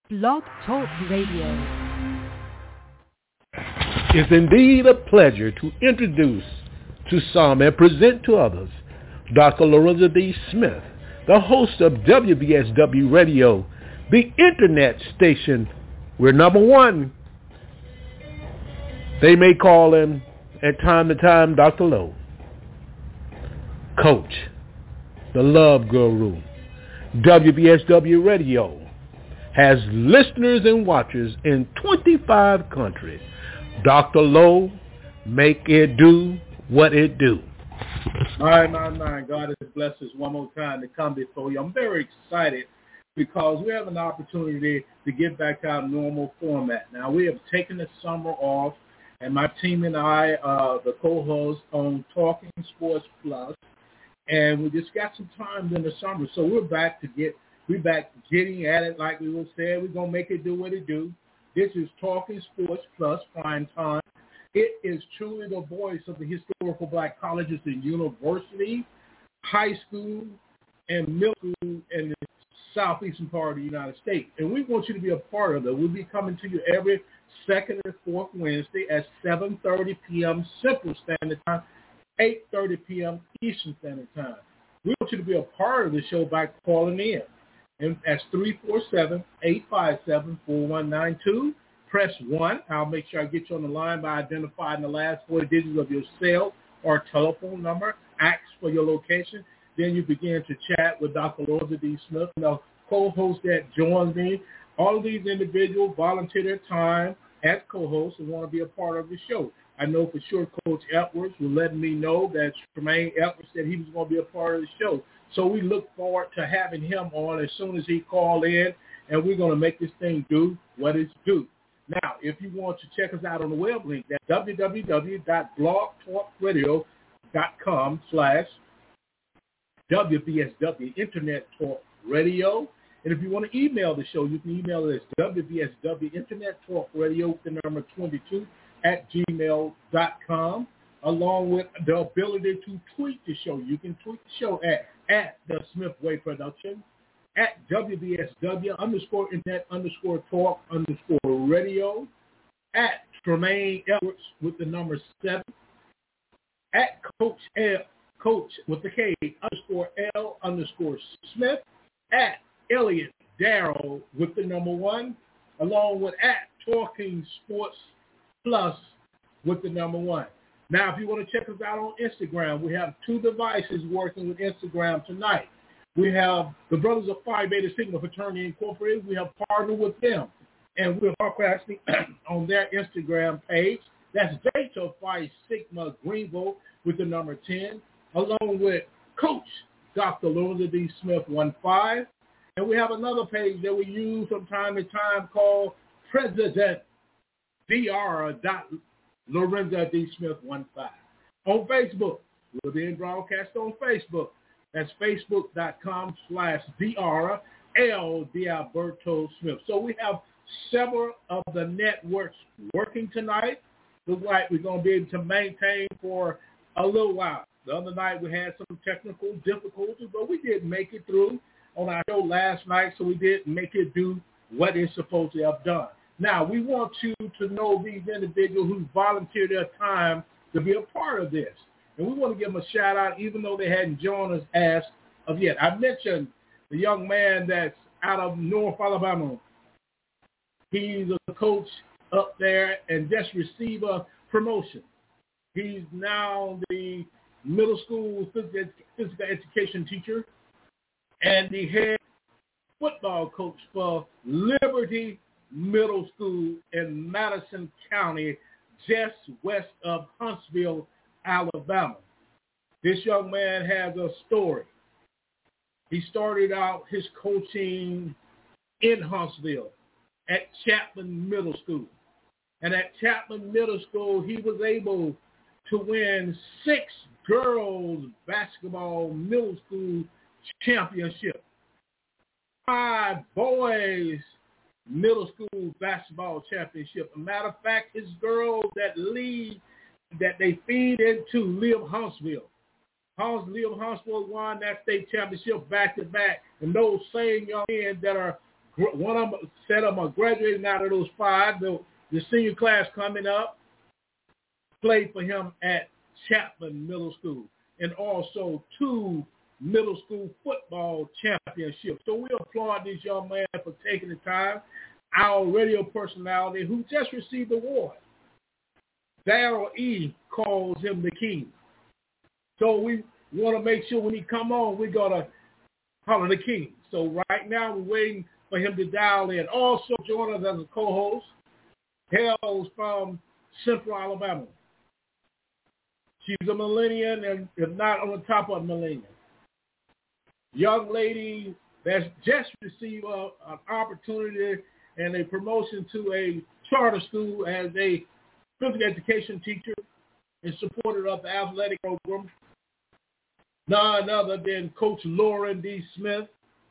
Blog Talk Radio. It's indeed a pleasure to introduce to some and present to others Dr. Lorenzo D. Smith, the host of WBSW Radio, the internet station. We're number one. They may call him at time to time Dr. Lowe. Coach, the Love Guru. WBSW Radio has listeners and watchers in 25 countries. Dr. Lowe, make it do what it do. My. God has blessed us one more time to come before you. I'm very excited because we have an opportunity to get back to our normal format. Now, we have taken the summer off, and my team and I, the co-hosts on Talking Sports Plus, and we just got some time in the summer. So we're back getting at it like we were saying. We're going to make it do what it do. This is Talking Sports Plus Prime Time. It is truly the voice of the historical black colleges and universities, high school, and middle school in the southeastern part of the United States. And we want you to be a part of it. We'll be coming to you every second and fourth Wednesday at 7:30 p.m. Central Standard Time, 8:30 p.m. Eastern Standard Time. We want you to be a part of the show by calling in. And that's 347-857-4192. Press 1. I'll make sure I get you on the line by identifying the last 4 digits of your cell or telephone number. Ask for your location. Then you begin to chat with Dr. Lorenzo D. Smith, the co-host that joins me. All of these individuals volunteer their time as co-hosts and want to be a part of the show. I know for sure Coach Edwards was letting me know that Tremaine Edwards said he was going to be a part of the show. So we look forward to having him on as soon as he calls in, and we're going to make this thing do what it's due. Now, if you want to check us out on the web link, that's www.blogtalkradio.com/WBSW Internet Talk Radio. And if you want to email the show, you can email it as WBSW Internet Talk Radio, the number 22 @gmail.com, along with the ability to tweet the show. You can tweet the show at the Smith Way Production, at WBSW_Internet_Talk_Radio, at Tremaine Edwards with the number 7, at Coach with the K _L_Smith, at Elliot Darrell with the number 1, along with at Talking Sports Plus with the number 1. Now, if you want to check us out on Instagram, we have 2 devices working with Instagram tonight. We have the Brothers of Phi Beta Sigma Fraternity Incorporated. We have partnered with them, and we're broadcasting on their Instagram page. That's Beta Phi Sigma Greenville with the number 10, along with Coach Dr. Lorenzo D. Smith 15. And we have another page that we use from time to time called President Dr. Lorenzo D. Smith 15. On Facebook, we're being broadcast on Facebook. That's facebook.com/Dr. L. Dialberto Smith. So we have several of the networks working tonight. Looks like we're going to be able to maintain for a little while. The other night we had some technical difficulties, but we did make it through on our show last night, so we did make it do what it's supposed to have done. Now, we want you to know these individuals who volunteered their time to be a part of this. And we want to give them a shout-out, even though they hadn't joined us as of yet. I mentioned the young man that's out of North Alabama. He's a coach up there and just received a promotion. He's now the middle school physical education teacher and the head football coach for Liberty Middle School in Madison County, just west of Huntsville, Alabama. This young man has a story. He started out his coaching in Huntsville at Chapman Middle School. And at Chapman Middle School, he was able to win 6 girls basketball middle school championships, 5 boys middle school basketball championship. As a matter of fact, his girls that they feed into Live Huntsville. Live Huntsville won that state championship back-to-back. And those same young men that are one of them said I'm graduating out of those 5. The senior class coming up played for him at Chapman Middle School, and also 2 middle school football championships. So we applaud this young man for taking the time. Our radio personality who just received the award, Darrell E. calls him the king. So we want to make sure when he come on, we're going to holler the king. So right now we're waiting for him to dial in. Also join us as a co-host, hails from Central Alabama. She's a millennial, and if not on the top of a millennial. Young lady that's just received an opportunity and a promotion to a charter school as a physical education teacher in support of the athletic program. None other than Coach Lauren D. Smith,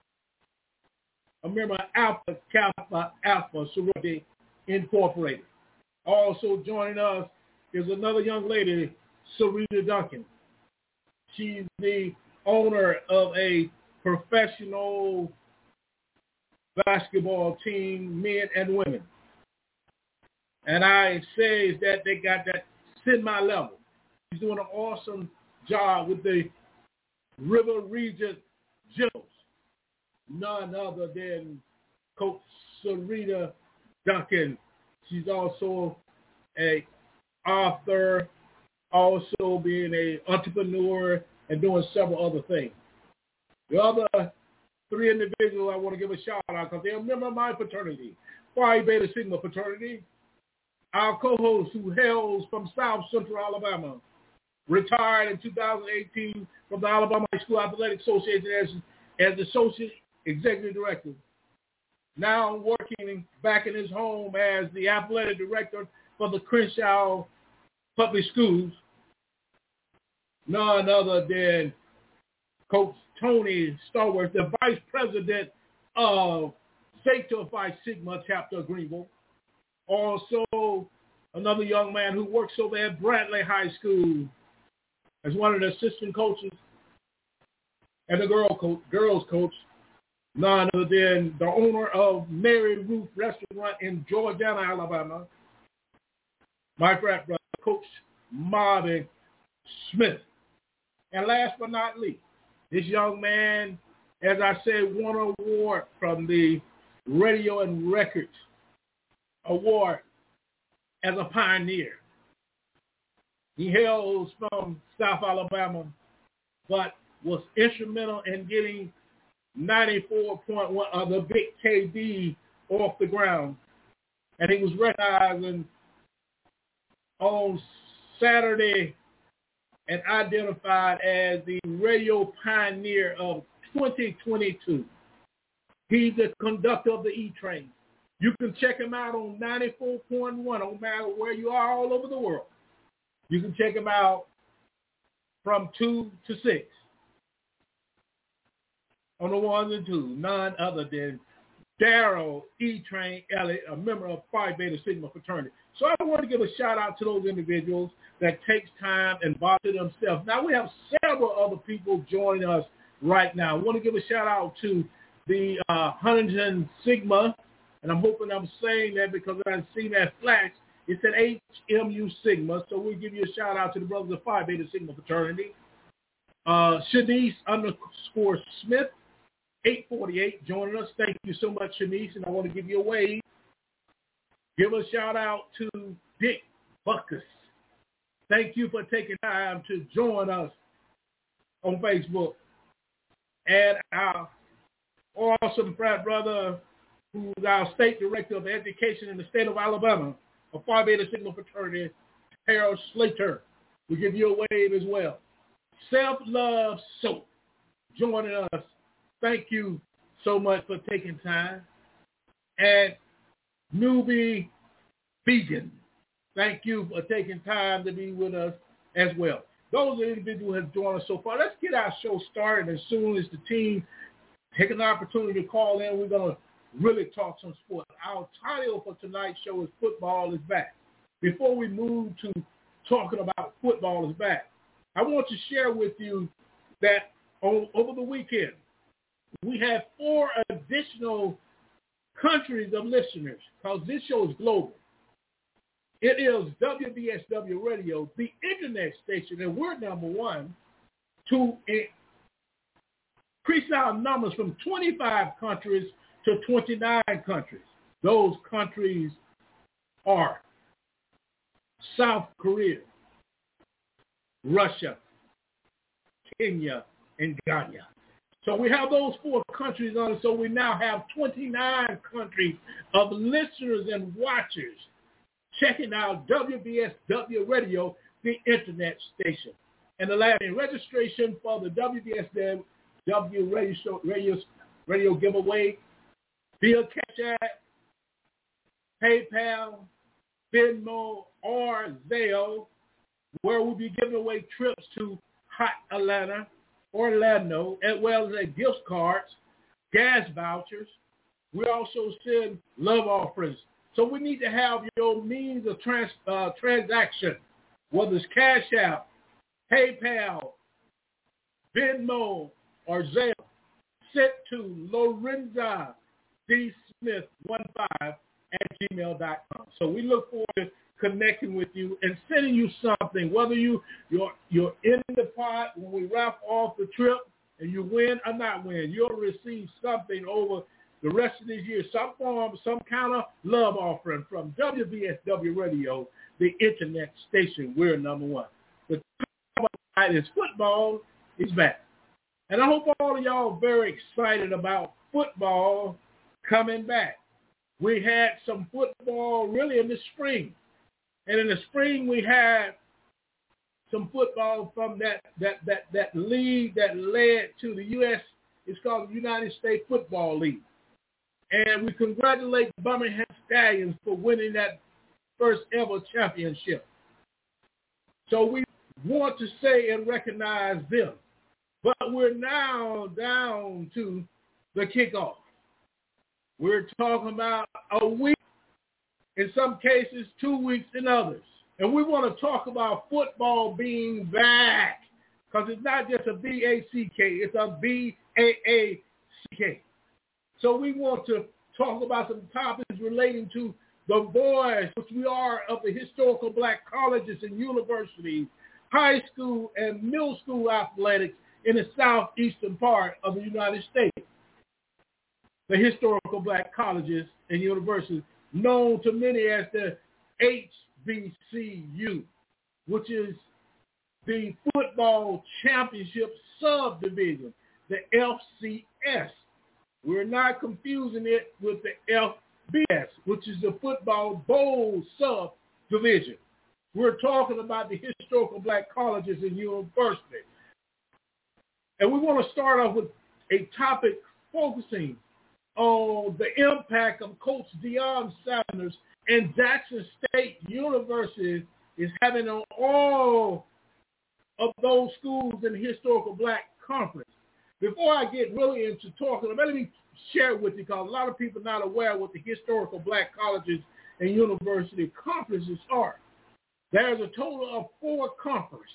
a member of Alpha Kappa Alpha Sorority Incorporated. Also joining us is another young lady, Sarita Duncan. She's the owner of a professional basketball team, men and women. And I say is that they got that semi-level. She's doing an awesome job with the River Region Generals. None other than Coach Sarita Duncan. She's also an author, also being an entrepreneur, and doing several other things. The other 3 individuals I want to give a shout out because they're a member of my fraternity, Phi Beta Sigma fraternity. Our co-host who hails from South Central Alabama, retired in 2018 from the Alabama High School Athletic Association as Associate Executive Director. Now working back in his home as the Athletic Director for the Crenshaw Public Schools. None other than Coach Tony Starworth, the Vice President of Zeta Phi Sigma Chapter of Greenville. Also, another young man who works over at Bradley High School as one of the assistant coaches and the girls coach. None other than the owner of Mary Ruth Restaurant in Georgiana, Alabama, my frat brother, Coach Marvin Smith. And last but not least, this young man, as I said, won an award from the Radio and Records Award as a pioneer. He hails from South Alabama, but was instrumental in getting 94.1 of the Big KD off the ground. And he was recognized on Saturday and identified as the radio pioneer of 2022. He's the conductor of the E-Train. You can check him out on 94.1, no matter where you are all over the world. You can check him out from 2 to 6 on the 1 and 2. None other than Darrell E-Train Elliott, a member of Phi Beta Sigma fraternity. So I want to give a shout out to those individuals that takes time and bother themselves. Now we have several other people joining us right now. I want to give a shout out to the Huntington Sigma, and I'm hoping I'm saying that because I've seen that flash. It's an HMU Sigma, so we'll give you a shout out to the brothers of Phi Beta Sigma fraternity. Shanice _ Smith, 848, joining us. Thank you so much, Shanice, and I want to give you a wave. Give a shout out to Dick Buckus. Thank you for taking time to join us on Facebook. And our awesome frat brother, who's our state director of education in the state of Alabama, a Phi Beta Sigma fraternity, Harold Slater. We give you a wave as well. Self-Love Soap, joining us. Thank you so much for taking time. And Newbie Vegan, thank you for taking time to be with us as well. Those are the individuals who have joined us so far. Let's get our show started. As soon as the team take an opportunity to call in, we're going to really talk some sports. Our title for tonight's show is Football is Back. Before we move to talking about Football is Back, I want to share with you that over the weekend, we had 4 additional countries of listeners, because this show is global. It is WBSW Radio, the internet station, and we're number one to increase our numbers from 25 countries to 29 countries. Those countries are South Korea, Russia, Kenya, and Ghana. So we have those 4 countries on it. So we now have 29 countries of listeners and watchers checking out WBSW Radio, the internet station. And the last registration for the WBSW radio giveaway via Cash App, PayPal, Venmo, or Zelle, where we'll be giving away trips to Hot Atlanta, Orlando, as well as gift cards, gas vouchers. We also send love offerings. So we need to have your means of transaction, whether it's Cash App, PayPal, Venmo, or Zelle, sent to Lorenza D. Smith 15@gmail.com. So we look forward to connecting with you and sending you something, whether you're in the pot when we wrap off the trip and you win or not win, you'll receive something over the rest of this year, some form, some kind of love offering from WBSW Radio, the internet station. We're number one. The top is football is back. And I hope all of y'all are very excited about football coming back. We had some football really in the spring. And in the spring, we had some football from that league that led to the U.S. It's called the United States Football League. And we congratulate the Birmingham Stallions for winning that first ever championship. So we want to say and recognize them. But we're now down to the kickoff. We're talking about a week, in some cases 2 weeks in others. And we want to talk about football being back, because it's not just a B-A-C-K, it's a B-A-A-C-K. So we want to talk about some topics relating to the boys, which we are of the historical black colleges and universities, high school and middle school athletics in the southeastern part of the United States. The historical black colleges and universities, known to many as the HBCU, which is the Football Championship Subdivision, the FCS. We're not confusing it with the FBS, which is the Football Bowl Subdivision. We're talking about the historical black colleges and universities. And we want to start off with a topic focusing on the impact of Coach Deion Sanders and Jackson State University is having on all of those schools in the historical black conference. Before I get really into talking, let me share with you, because a lot of people are not aware what the historical black colleges and university conferences are. There's a total of 4 conferences.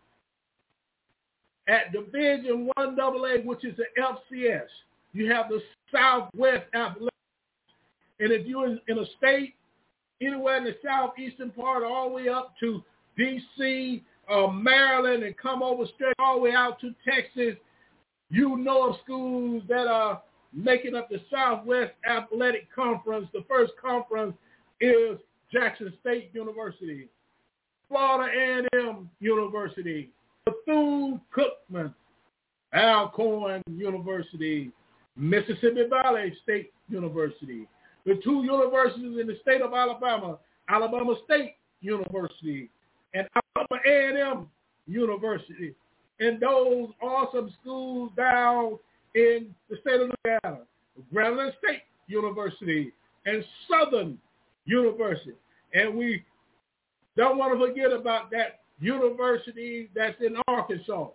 At Division 1AA, which is the FCS, you have the Southwest Athletics. And if you're in a state, anywhere in the southeastern part, all the way up to D.C., Maryland, and come over straight all the way out to Texas, you know of schools that are making up the Southwest Athletic Conference. The first conference is Jackson State University, Florida A&M University, Bethune-Cookman, Alcorn University, Mississippi Valley State University, the 2 universities in the state of Alabama, Alabama State University, and Alabama A&M University, and those awesome schools down in the state of Louisiana, Grambling State University, and Southern University. And we don't want to forget about that university that's in Arkansas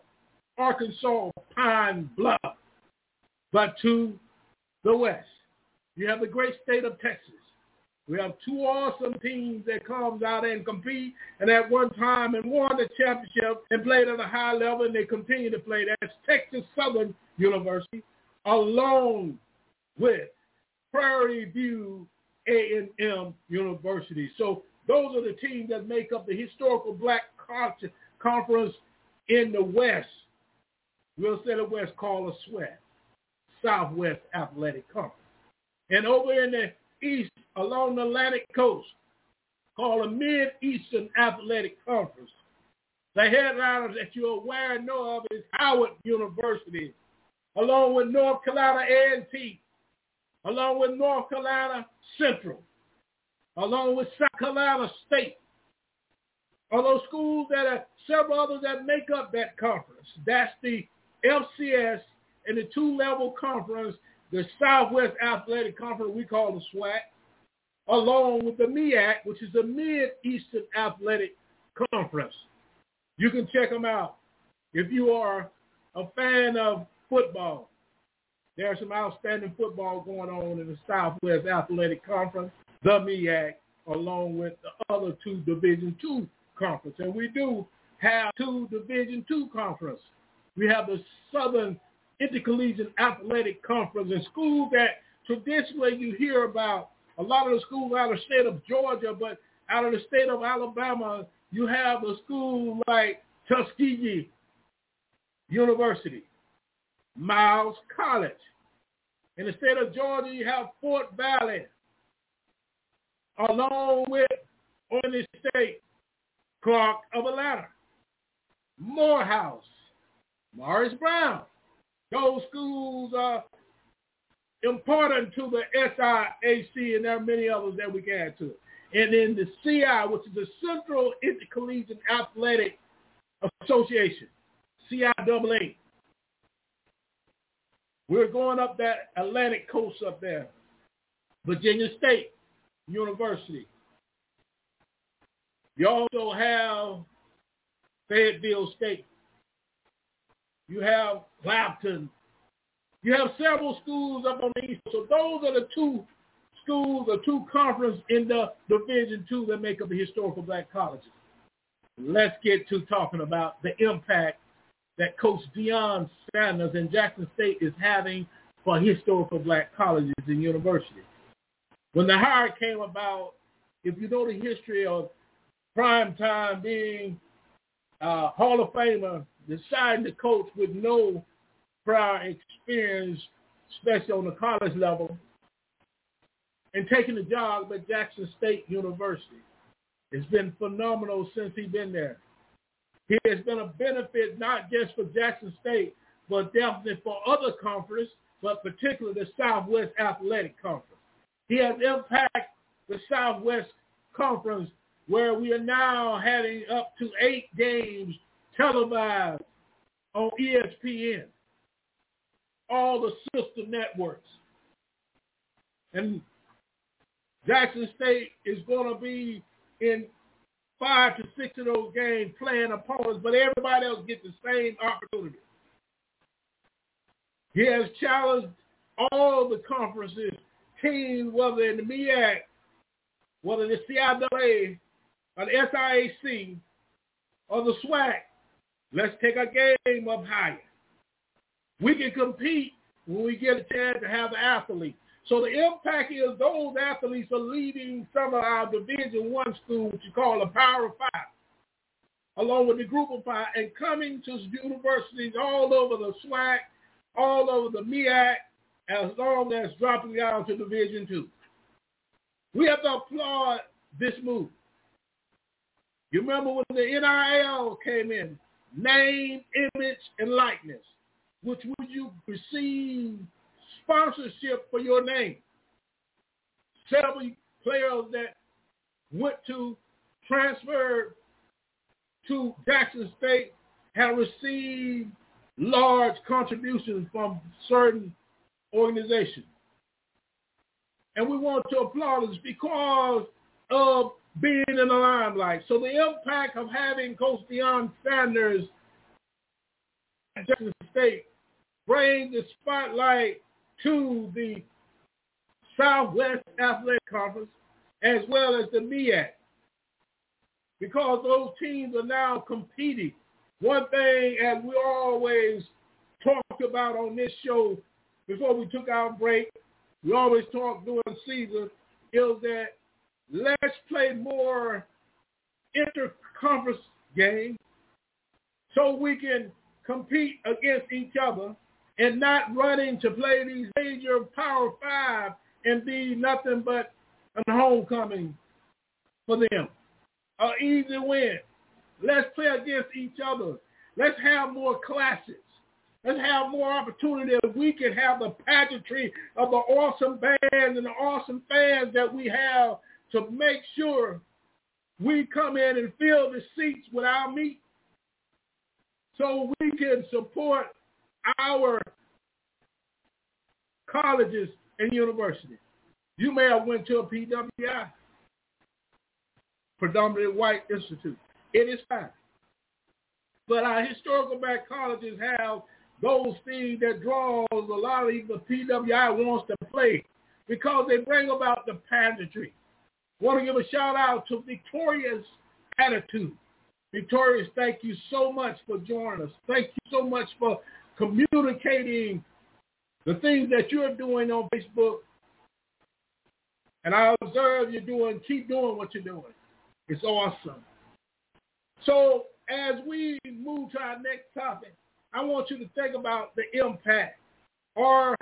Pine Bluff. But to the west, you have the great state of Texas. We have 2 awesome teams that comes out and compete, and at one time and won the championship and played at a high level, and they continue to play. That's Texas Southern University, along with Prairie View A&M University. So those are the teams that make up the historical black conference in the West. We'll say the West called a SWAC, Southwest Athletic Conference. And over in the East, along the Atlantic coast, called a Mid-Eastern Athletic Conference. The headliner that you're aware and know of is Howard University, along with North Carolina A&T, along with North Carolina Central, along with South Carolina State. Are those schools that are several others that make up that conference. That's the FCS and the two-level conference, the Southwest Athletic Conference we call the SWAC, along with the MEAC, which is the Mid-Eastern Athletic Conference. You can check them out. If you are a fan of football, there's some outstanding football going on in the Southwest Athletic Conference, the MEAC, along with the other two Division II conferences. And we do have two Division II conferences. We have the Southern Intercollegiate Athletic Conference, and schools that traditionally you hear about, a lot of the schools out of the state of Georgia, but out of the state of Alabama, you have a school like Tuskegee University, Miles College. In the state of Georgia, you have Fort Valley, along with, on the state, Clark of Atlanta, Morehouse, Morris Brown. Those schools are important to the SIAC, and there are many others that we can add to it. And then the CI, which is the Central Intercollegiate Athletic Association, CIAA. We're going up that Atlantic coast up there. Virginia State University. You also have Fayetteville State. You have Clapton. You have several schools up on the east. So those are the two schools or two conferences in the Division II that make up the historical black colleges. Let's get to talking about the impact that Coach Deion Sanders and Jackson State is having for historical black colleges and universities. When the hire came about, if you know the history of prime time being Hall of Famer, deciding to coach with no prior experience, especially on the college level, and taking the job at Jackson State University. It's been phenomenal since he's been there. He has been a benefit not just for Jackson State, but definitely for other conferences, but particularly the Southwest Athletic Conference. He has impacted the Southwest Conference, where we are now having up to 8 games televised on ESPN, all the sister networks. And Jackson State is going to be in 5 to 6 of those games playing opponents, but everybody else gets the same opportunity. He has challenged all the conferences, teams, whether in the MEAC, whether the CIAA, or the SIAC, or the SWAC. Let's take a game up higher. We can compete when we get a chance to have the athletes. So the impact is those athletes are leaving some of our Division I schools, which you call the Power 5, along with the Group of 5, and coming to universities all over the SWAC, all over the MEAC, as long as dropping down to Division II. We have to applaud this move. You remember when the NIL came in, name, image, and likeness, which would you receive sponsorship for your name. Several players that went to transfer to Jackson State have received large contributions from certain organizations. And we want to applaud this because of being in the limelight. So the impact of having Coach Deion Sanders at Jackson State brings the spotlight to the Southwest Athletic Conference as well as the MEAC, because those teams are now competing. One thing, as we always talked about on this show before we took our break, we always talk during season, is that let's play more interconference games so we can compete against each other and not running to play these major Power 5 and be nothing but a homecoming for them. An easy win. Let's play against each other. Let's have more classes. Let's have more opportunity that we can have the pageantry of the awesome bands and the awesome fans that we have to make sure we come in and fill the seats with our meat so we can support our colleges and universities. You may have went to a PWI, predominantly white institute. It is fine. But our historical black colleges have those things that draws a lot of the PWI wants to play because they bring about the pageantry. Want to give a shout out to Victoria's Attitude. Victorious, thank you so much for joining us. Thank you so much for communicating the things that you're doing on Facebook. And I observe keep doing what you're doing. It's awesome. So as we move to our next topic, I want you to think about the impact or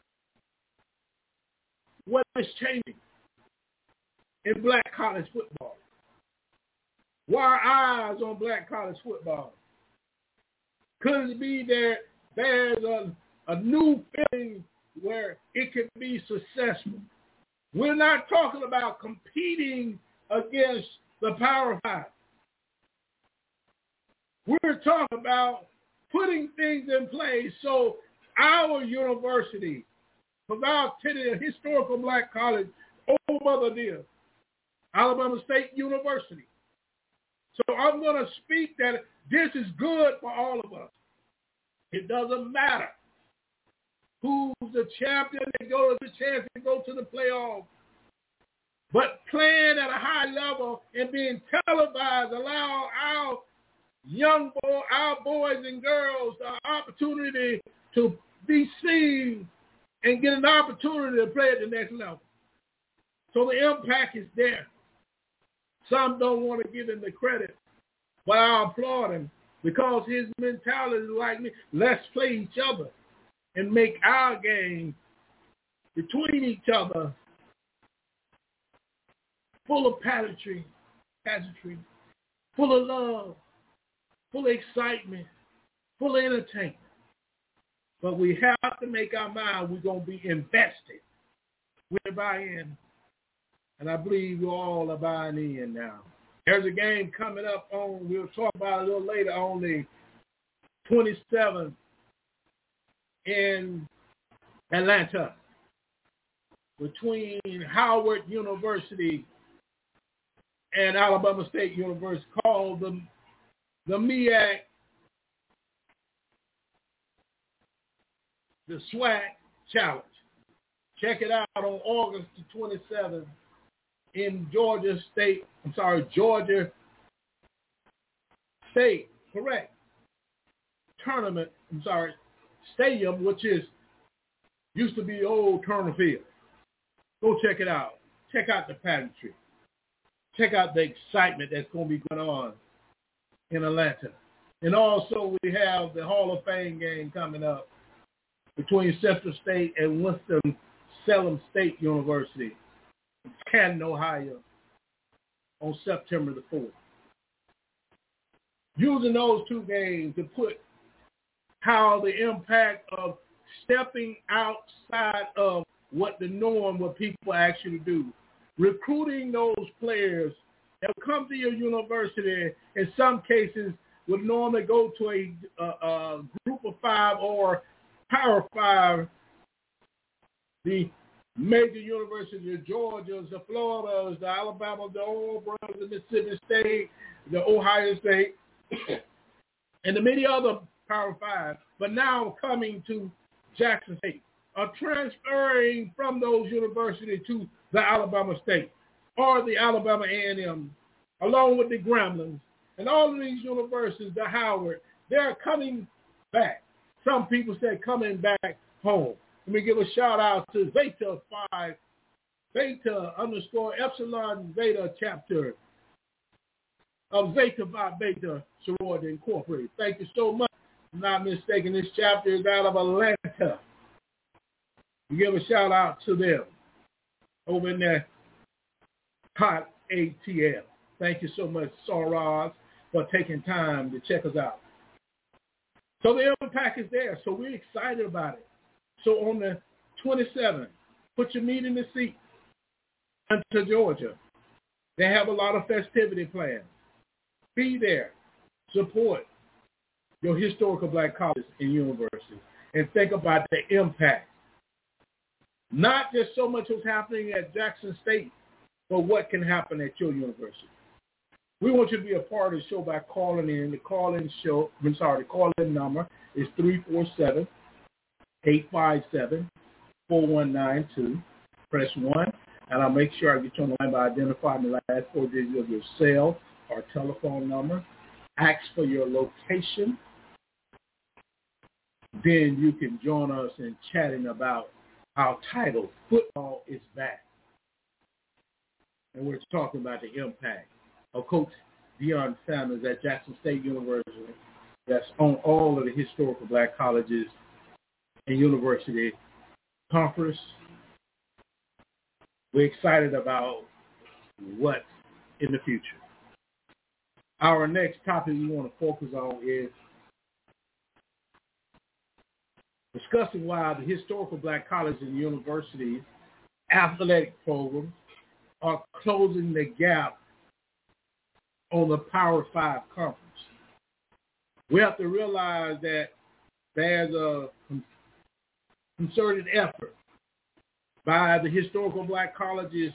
what is changing in black college football. Why are eyes on black college football? Could it be that there's a new feeling where it can be successful? We're not talking about competing against the Power 5. We're talking about putting things in place so our university, without telling a historical black college, Old Mother Dear, Alabama State University. So I'm going to speak that this is good for all of us. It doesn't matter who's the champion, they go to the chance to go to the playoffs. But playing at a high level and being televised allow our our boys and girls the opportunity to be seen and get an opportunity to play at the next level. So the impact is there. Some don't want to give him the credit, but I applaud him because his mentality is like me. Let's play each other and make our game between each other full of pageantry, full of love, full of excitement, full of entertainment. But we have to make our mind we're going to be invested. We're buying in. And I believe you all are buying in now. There's a game coming up we'll talk about it a little later, on the 27th in Atlanta between Howard University and Alabama State University, called the MEAC, the SWAC Challenge. Check it out on August the 27th in Georgia State, correct, tournament, stadium, which used to be old Turner Field. Go check it out. Check out the pageantry. Check out the excitement that's going to be going on in Atlanta. And also we have the Hall of Fame game coming up between Central State and Winston-Salem State University in Canton, Ohio on September the 4th. Using those two games to put how the impact of stepping outside of what the norm, what people actually do, recruiting those players that come to your university, in some cases would normally go to a group of 5 or Power 5, the major universities, the Georgias, the Floridas, the Alabama, the Auburn, the Mississippi State, the Ohio State, and the many other Power 5, but now coming to Jackson State, are transferring from those universities to the Alabama State or the Alabama A&M, along with the Gremlins, and all of these universities, the Howard, they're coming back. Some people say coming back home. Let me give a shout out to Zeta Phi, Zeta _ Epsilon Zeta chapter of Zeta Phi Beta Sorority Incorporated. Thank you so much. If I'm not mistaken, this chapter is out of Atlanta. We give a shout out to them over in there, Hot ATL. Thank you so much, Soraz, for taking time to check us out. So the impact is there, so we're excited about it. So on the 27th, put your meat in the seat to Georgia. They have a lot of festivity plans. Be there. Support your historical black colleges and universities and think about the impact. Not just so much what's happening at Jackson State, but what can happen at your university. We want you to be a part of the show by calling in. The call-in number is 347-857-4192. Press 1, and I'll make sure I get you on the line by identifying the last 4 digits of your cell or telephone number. Ask for your location. Then you can join us in chatting about our title, Football is Back. And we're talking about the impact of Coach Deion Sanders at Jackson State University that's on all of the historical black colleges and university conference. We're excited about what's in the future. Our next topic we want to focus on is discussing why the historical black colleges and universities athletic programs are closing the gap on the Power 5 conference. We have to realize that there's a concerted effort by the historical black colleges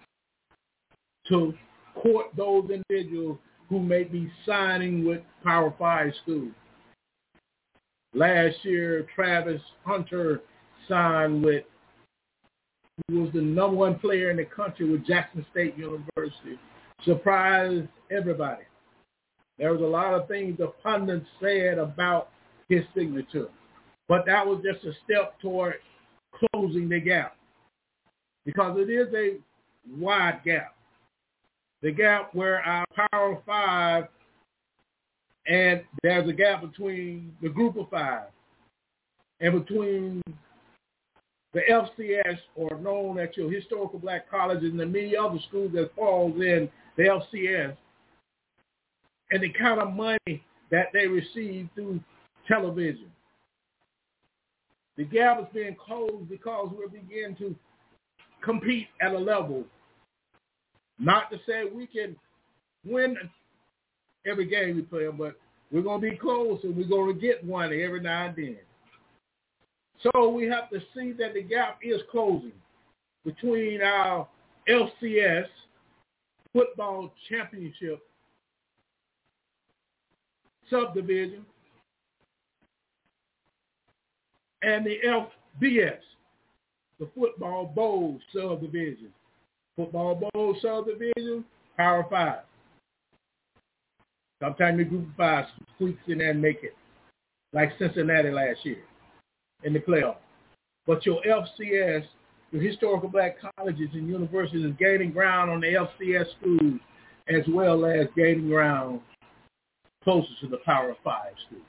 to court those individuals who may be signing with Power 5 schools. Last year, Travis Hunter signed with, he was the number 1 player in the country with Jackson State University. Surprised everybody. There was a lot of things the pundits said about his signature, but that was just a step toward closing the gap because it is a wide gap. The gap where our Power 5 and there's a gap between the Group of 5 and between the FCS, or known as your historical black colleges, and the many other schools that falls in the FCS, and the kind of money that they receive through television. The gap is being closed because we're beginning to compete at a level. Not to say we can win every game we play, but we're going to be close and we're going to get one every now and then. So we have to see that the gap is closing between our FCS football championship subdivision and the FBS, the football bowl subdivision. Football bowl subdivision, Power 5. Sometimes the Group of 5 squeaks in there and make it, like Cincinnati last year in the playoff. But your FCS, your historical black colleges and universities, is gaining ground on the FCS schools as well as gaining ground closer to the Power 5 schools.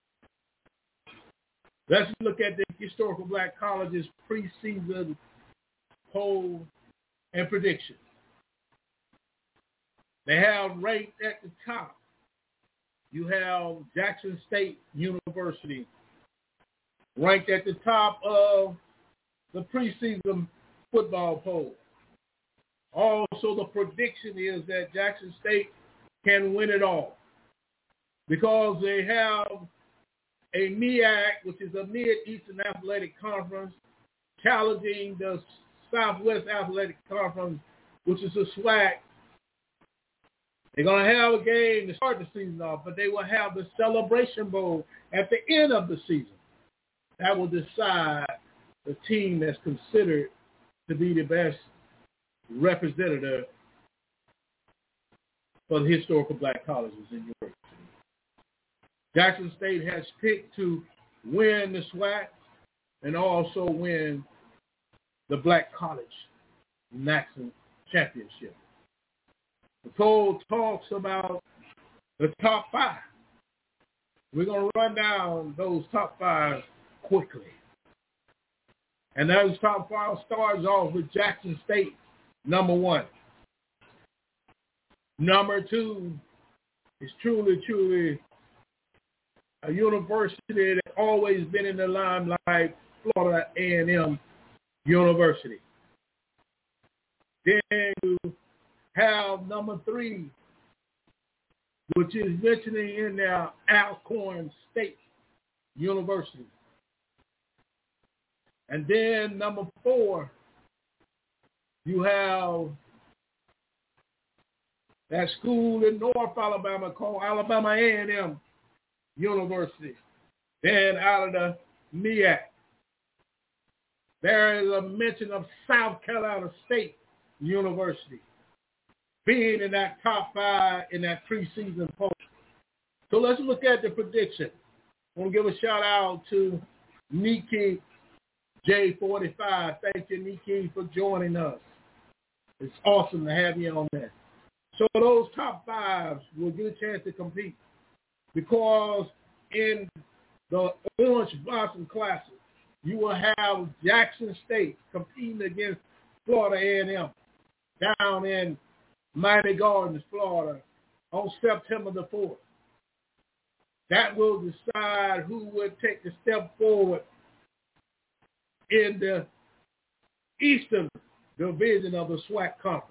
Let's look at the historical black colleges preseason poll and predictions. They have ranked at the top. You have Jackson State University ranked at the top of the preseason football poll. Also, the prediction is that Jackson State can win it all because they have a MEAC, which is a Mid-Eastern Athletic Conference, challenging the Southwest Athletic Conference, which is a SWAC. They're going to have a game to start the season off, but they will have the Celebration Bowl at the end of the season. That will decide the team that's considered to be the best representative for the historical black colleges in university. Jackson State has picked to win the SWAC. and also win the Black College National Championship. The poll talks about the top 5. We're going to run down those top 5 quickly. And those top 5 starts off with Jackson State, number 1. Number 2 is truly a university that's always been in the limelight, Florida A&M University. Then you have number 3, which is mentioning in there Alcorn State University. And then number 4, you have that school in North Alabama called Alabama A&M University. Then out of the MEAC, there is a mention of South Carolina State University being in that top 5 in that preseason poll. So let's look at the prediction. I want to give a shout out to Nikki J45. Thank you, Nikki, for joining us. It's awesome to have you on there. So those top 5s will get a chance to compete because in the Orange Blossom Classic, you will have Jackson State competing against Florida A&M down in Miami Gardens, Florida, on September the 4th. That will decide who would take the step forward in the Eastern Division of the SWAC Conference.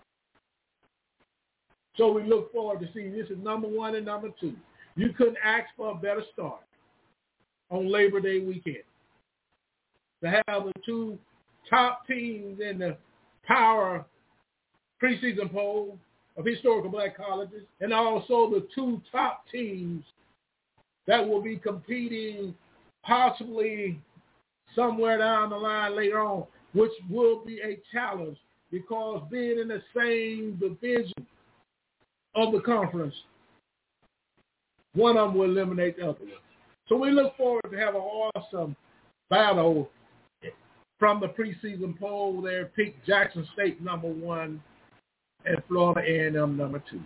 So we look forward to seeing this is number 1 and number 2. You couldn't ask for a better start on Labor Day weekend. To have the 2 top teams in the power preseason poll of historical black colleges, and also the 2 top teams that will be competing possibly somewhere down the line later on, which will be a challenge because being in the same division of the conference, one of them will eliminate the other one. So we look forward to have an awesome battle from the preseason poll there. Pick Jackson State number 1 and Florida A&M number 2.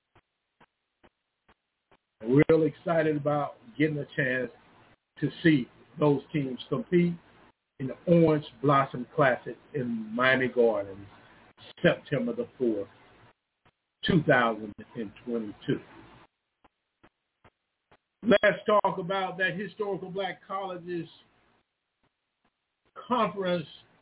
And we're really excited about getting a chance to see those teams compete in the Orange Blossom Classic in Miami Gardens, September the 4th, 2022. Let's talk about that historical black colleges conference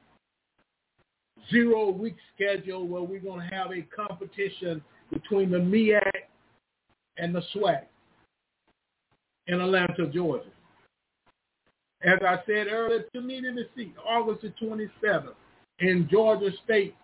0-week schedule where we're going to have a competition between the MEAC and the SWAC in Atlanta, Georgia. As I said earlier, to me to the seat, August the 27th in Georgia State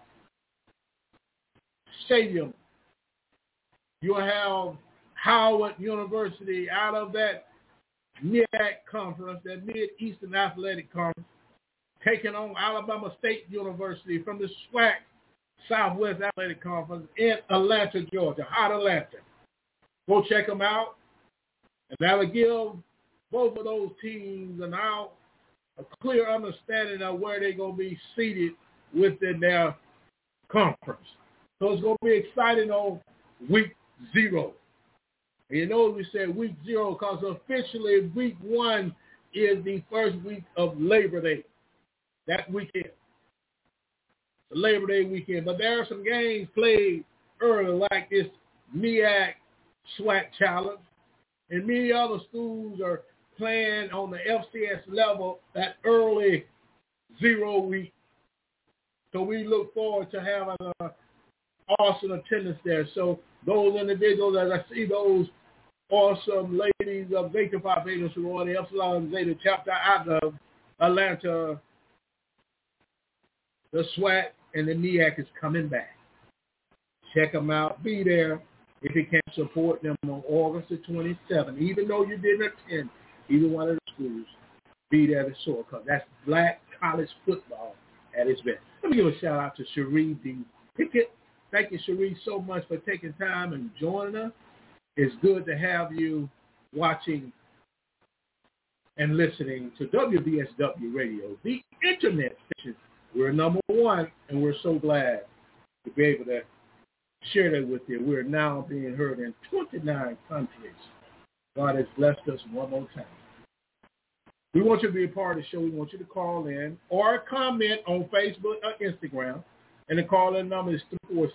Stadium, you'll have Howard University out of that MEAC conference, that Mid-Eastern Athletic Conference, taking on Alabama State University from the SWAC Southwest Athletic Conference in Atlanta, Georgia, hot Atlanta. Go check them out, and that'll give both of those teams now a clear understanding of where they're going to be seated within their conference. So it's going to be exciting on week 0. And you know we said week 0 because officially week 1 is the first week of Labor Day, that weekend, the Labor Day weekend. But there are some games played early like this MEAC SWAC Challenge. And many other schools are playing on the FCS level that early 0 week. So we look forward to having an awesome attendance there. So those individuals, as I see those awesome ladies of Zeta Phi Beta Sorority, Epsilon Zeta chapter out of Atlanta, the SWAC and the MEAC is coming back. Check them out. Be there if you can support them on August the 27th. Even though you didn't attend either one of the schools, be there to soar because that's black college football at its best. Let me give a shout out to Cherie D. Pickett. Thank you, Cherie, so much for taking time and joining us. It's good to have you watching and listening to WBSW Radio, the internet station. We're number one, and we're so glad to be able to share that with you. We're now being heard in 29 countries. God has blessed us one more time. We want you to be a part of the show. We want you to call in or comment on Facebook or Instagram. And the call-in number is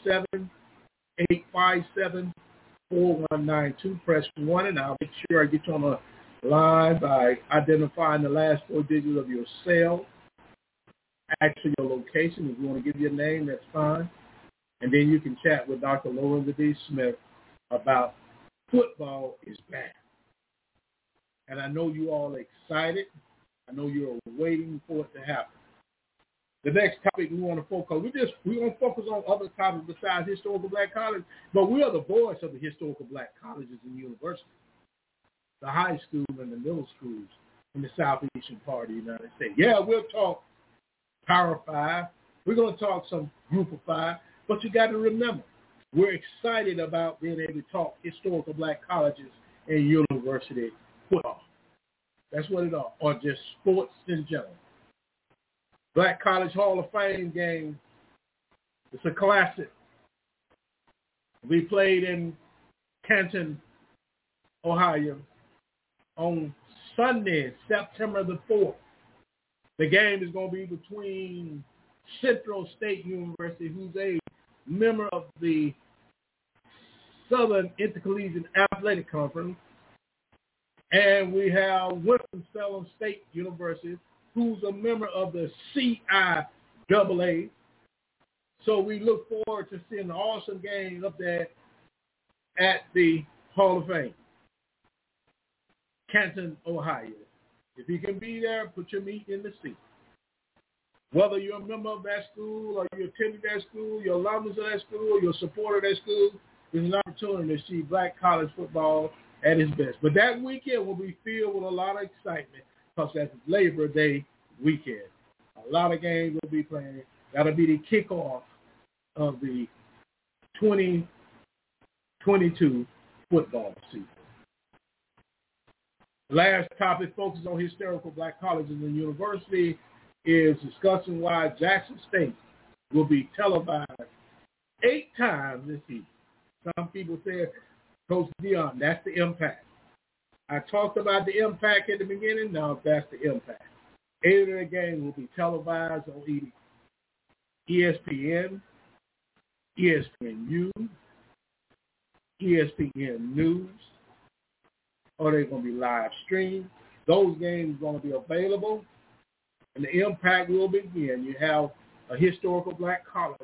347-857-4192. Press 1, and I'll make sure I get you on the line by identifying the last 4 digits of your cell. Actually, your location. If you want to give your name, that's fine. And then you can chat with Dr. Lorenzo D. Smith about football is back. And I know you all are excited. I know you're waiting for it to happen. The next topic we want to focus on, we're going to focus on other topics besides historical black colleges, but we are the voice of the historical black colleges and universities, the high school and the middle schools in the southeastern part of the United States. Yeah, we'll talk Power 5. We're going to talk some Group of 5, but you got to remember, we're excited about being able to talk historical black colleges and university football. That's what it is, or just sports in general. Black College Hall of Fame game. It's a classic. We played in Canton, Ohio on Sunday, September the 4th. The game is going to be between Central State University, who's a member of the Southern Intercollegiate Athletic Conference, and we have Winston-Salem State University, who's a member of the CIAA. So we look forward to seeing an awesome game up there at the Hall of Fame, Canton, Ohio. If you can be there, put your meat in the seat. Whether you're a member of that school or you attended that school, you're alumnus of that school, you're a supporter of that school, there's an opportunity to see black college football at its best. But that weekend will be filled with a lot of excitement because that's Labor Day weekend. A lot of games will be playing. That'll be the kickoff of the 2022 football season. The last topic focuses on historical black colleges and universities is discussing why Jackson State will be televised 8 times this season. Some people say, Coach Dion, that's the impact. I talked about the impact at the beginning. Now that's the impact. 8 of the games will be televised on ESPN, ESPNU, ESPN News, or they're going to be live streamed. Those games are going to be available, and the impact will begin. You have a historical black college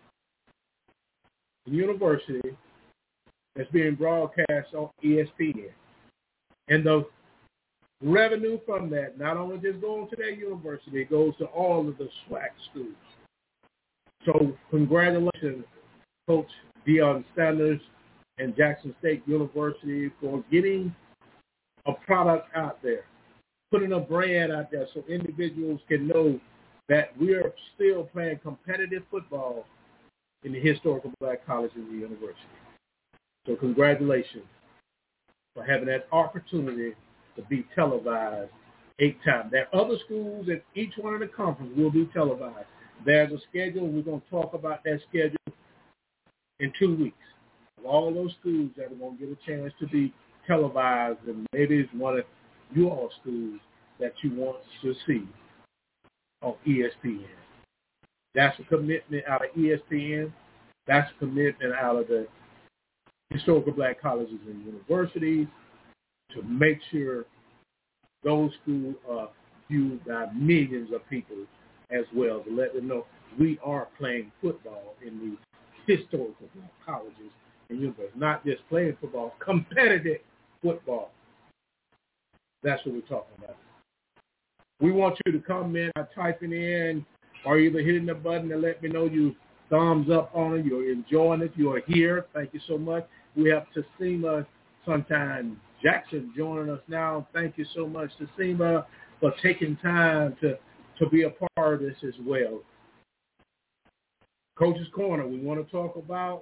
and university that's being broadcast on ESPN. And the revenue from that not only just going to that university, it goes to all of the SWAC schools. So congratulations, Coach Deion Sanders and Jackson State University for getting a product out there, putting a brand out there so individuals can know that we are still playing competitive football in the historical black colleges and the university. So congratulations for having that opportunity to be televised 8 times. There are other schools at each one of the conferences will be televised. There's a schedule. We're going to talk about that schedule in 2 weeks. Of all those schools that are going to get a chance to be televised, and maybe it's one of your schools that you want to see on ESPN. That's a commitment out of ESPN. That's a commitment out of the historical black colleges and universities to make sure those schools are viewed by millions of people as well, to let them know we are playing football in the historical black colleges and universities. Not just playing football, competitive football. That's what we're talking about. We want you to comment by typing in or either hitting the button and let me know you thumbs up on it, you're enjoying it, you're here. Thank you so much. We have Tasima Sunshine Jackson joining us now. Thank you so much, Tasima, for taking time to be a part of this as well. Coach's Corner, we want to talk about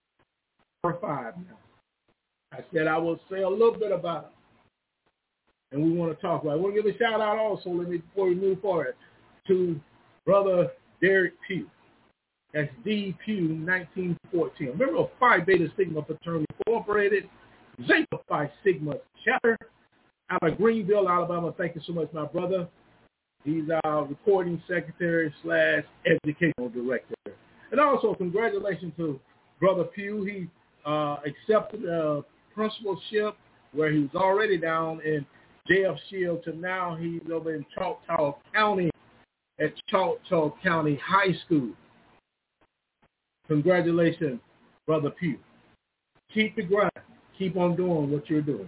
Power 5 now. I said I will say a little bit about it. and we want to talk about it. I want to give a shout out also, before we move forward, to Brother Derek Pugh. That's D. Pugh, 1914. Remember of Phi Beta Sigma Fraternity Incorporated, Zeta Phi Sigma chapter out of Greenville, Alabama. Thank you so much, my brother. He's our recording secretary / educational director. And also, congratulations to Brother Pugh. He accepted a principalship where he was already down in J.F. Shield to now he's over in Choctaw County at Choctaw County High School. Congratulations, Brother Pugh. Keep the grind. Keep on doing what you're doing.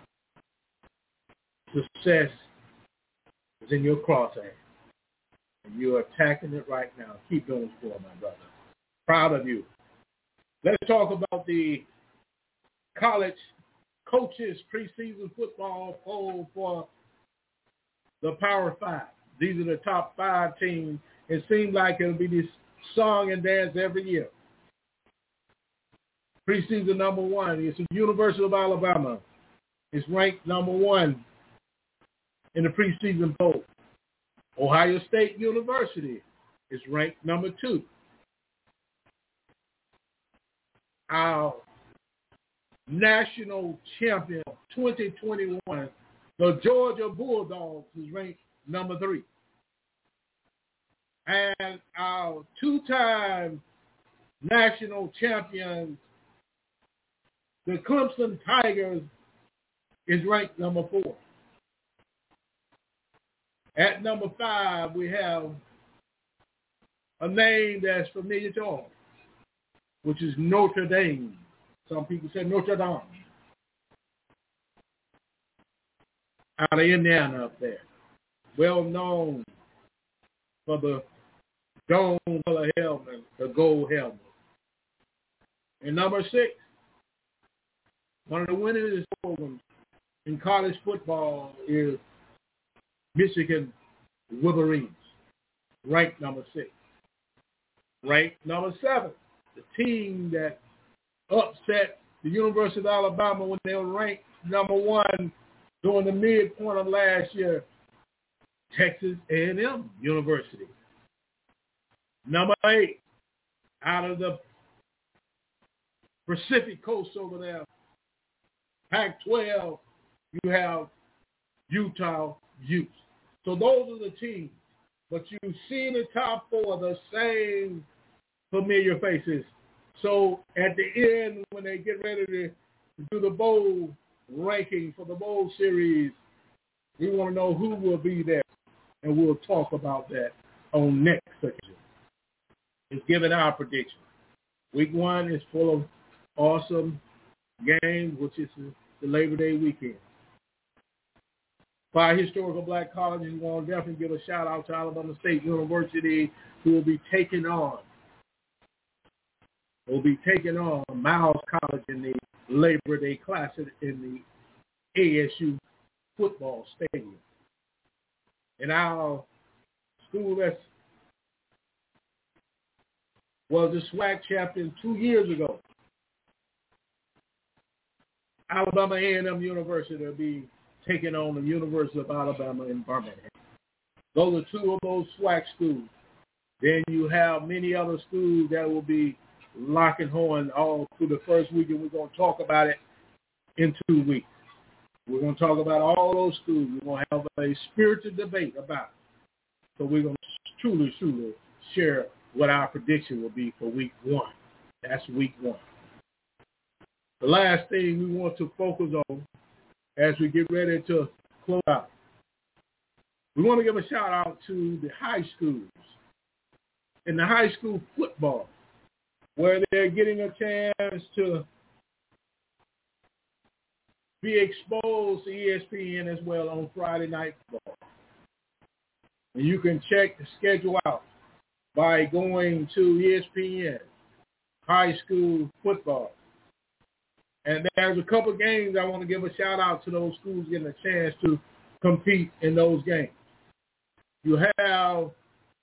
Success is in your crosshair. And you're attacking it right now. Keep doing it, my brother. Proud of you. Let's talk about the college coaches preseason football poll for the Power 5. These are the top 5 teams. It seems like it'll be this song and dance every year. Preseason number 1 is the University of Alabama. It's ranked number 1 in the preseason poll. Ohio State University is ranked number 2. Our national champion 2021, the Georgia Bulldogs, is ranked number 3. And our 2-time national champions, the Clemson Tigers, is ranked number 4. At number 5, we have a name that's familiar to all, which is Notre Dame. Some people say Notre Dame. Out of Indiana up there. Well known for the dome color helmet, the gold helmet. And number 6, one of the winningest programs in college football is Michigan Wolverines, ranked number 6. Ranked number 7, the team that upset the University of Alabama when they were ranked number 1 during the midpoint of last year, Texas A&M University. Number 8, out of the Pacific Coast over there, Pac-12, you have Utah Utes. So those are the teams. But you see in the top 4 the same familiar faces. So at the end, when they get ready to do the bowl ranking for the bowl series, we want to know who will be there. And we'll talk about that on next section. It's giving our prediction. Week 1 is full of awesome games, which is the Labor Day weekend. By historical black colleges, we want to definitely give a shout out to Alabama State University, who will be taking on Miles College in the Labor Day Classic in the ASU football stadium. And our school that was the SWAC champion 2 years ago, Alabama A&M University will be taking on the University of Alabama in Birmingham. Those are 2 of those SWAC schools. Then you have many other schools that will be locking horn all through the first week, and we're going to talk about it in 2 weeks. We're going to talk about all those schools. We're going to have a spirited debate about it. So we're going to truly share what our prediction will be for week 1. That's week 1. The last thing we want to focus on as we get ready to close out, we want to give a shout out to the high schools and the high school football, where they're getting a chance to be exposed to ESPN as well on Friday Night Football. And you can check the schedule out by going to ESPN High School Football. And there's a couple games I want to give a shout out to those schools getting a chance to compete in those games. You have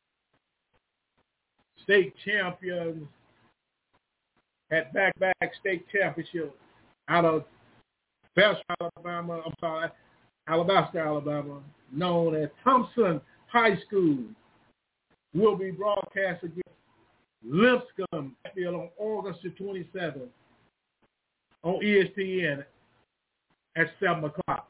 state champions at back-to-back state championships out of Alabama. Alabaster, Alabama, known as Thompson High School, will be broadcast against Lipscomb on August the 27th on ESPN at 7 o'clock.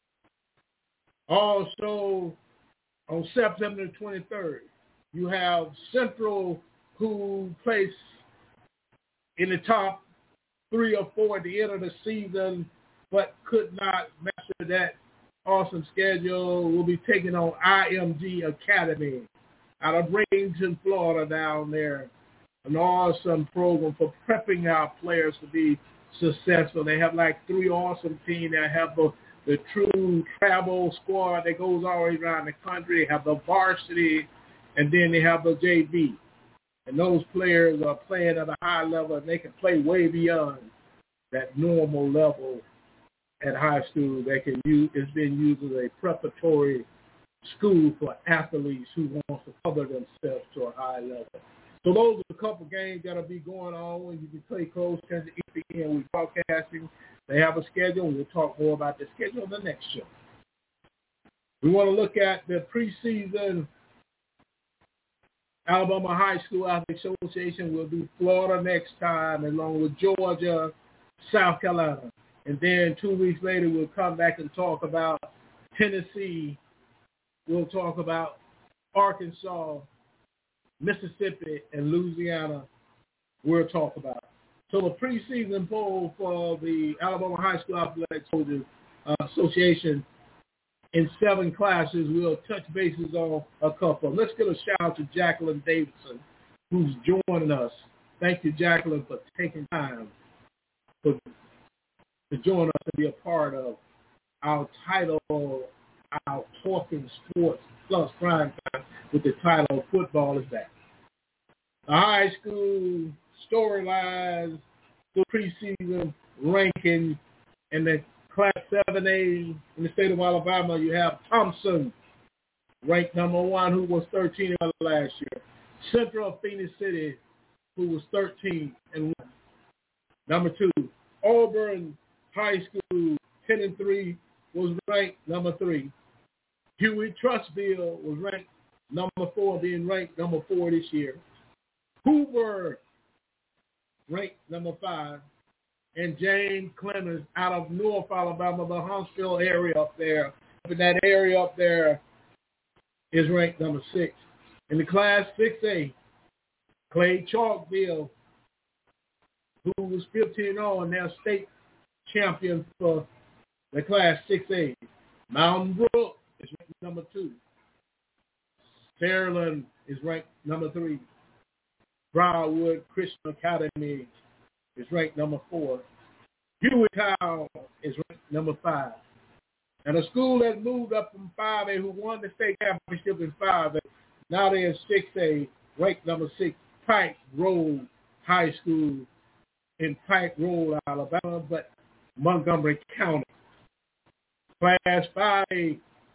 Also, on September the 23rd, you have Central, who placed in the top 3 or 4 at the end of the season, but could not master that awesome schedule, will be taking on IMG Academy out of Bradenton, Florida down there. An awesome program for prepping our players to be successful. They have like 3 awesome teams. They have the true travel squad that goes all the way around the country. They have the varsity, and then they have the JV. And those players are playing at a high level, and they can play way beyond that normal level at high school. They can use, it's been used as a preparatory school for athletes who want to cover themselves to a high level. So those are a couple games that will be going on, and you can play close to ESPN. We're broadcasting. They have a schedule, and we'll talk more about the schedule in the next show. We want to look at the preseason Alabama High School Athletic Association. We'll do Florida next time, along with Georgia, South Carolina. And then 2 weeks later, we'll come back and talk about Tennessee. We'll talk about Arkansas, Mississippi, and Louisiana. We'll talk about. So the preseason poll for the Alabama High School Athletic Association in 7 classes, we'll touch bases on a couple. Let's give a shout out to Jacqueline Davidson, who's joining us. Thank you, Jacqueline, for taking time to join us and be a part of our title, our Talking Sports Plus Prime Time, with the title Football is Back. The high school storylines, the preseason ranking, and the Class 7A in the state of Alabama, you have Thompson, ranked number 1, who was 13 last year. Central of Phoenix City, who was 13 and 1. Number 2, Auburn High School, 10-3, was ranked number 3. Huey-Trussville was ranked number 4, being ranked number 4 this year. Hoover, ranked number 5. And James Clemens out of North Alabama, the Huntsville area up there. In that area up there is ranked number 6. In the Class 6A, Clay Chalkville, who was 15-0 and now state champion for the Class 6A. Mountain Brook is ranked number 2. Fairland is ranked number 3. Briarwood Christian Academy is ranked number 4. Hueytown is ranked number 5. And a school that moved up from 5A, who won the state championship in 5A, now they're in 6A, ranked number 6, Pike Road High School in Pike Road, Alabama, but Montgomery County. Class 5A,